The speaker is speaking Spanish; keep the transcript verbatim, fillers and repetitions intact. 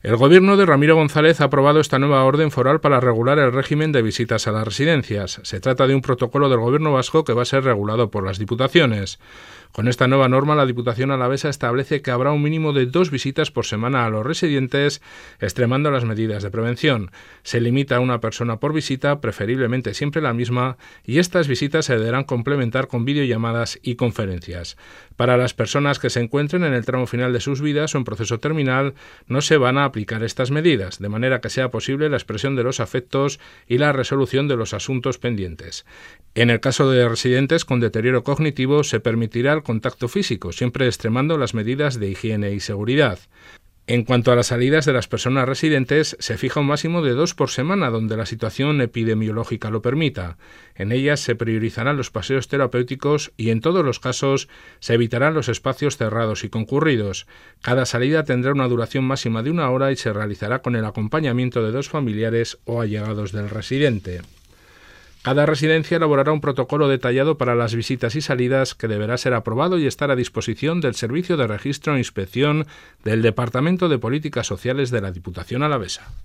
El Gobierno de Ramiro González ha aprobado esta nueva orden foral para regular el régimen de visitas a las residencias. Se trata de un protocolo del Gobierno vasco que va a ser regulado por las Diputaciones. Con esta nueva norma, la Diputación alavesa establece que habrá un mínimo de dos visitas por semana a los residentes, extremando las medidas de prevención. Se limita a una persona por visita, preferiblemente siempre la misma, y estas visitas se deberán complementar con videollamadas y conferencias. Para las personas que se encuentren en el tramo final de sus vidas o en proceso terminal, no se van a aplicar estas medidas, de manera que sea posible la expresión de los afectos y la resolución de los asuntos pendientes. En el caso de residentes con deterioro cognitivo, se permitirá el contacto físico, siempre extremando las medidas de higiene y seguridad. En cuanto a las salidas de las personas residentes, se fija un máximo de dos por semana, donde la situación epidemiológica lo permita. En ellas se priorizarán los paseos terapéuticos y, en todos los casos, se evitarán los espacios cerrados y concurridos. Cada salida tendrá una duración máxima de una hora y se realizará con el acompañamiento de dos familiares o allegados del residente. Cada residencia elaborará un protocolo detallado para las visitas y salidas que deberá ser aprobado y estar a disposición del Servicio de Registro e Inspección del Departamento de Políticas Sociales de la Diputación Alavesa.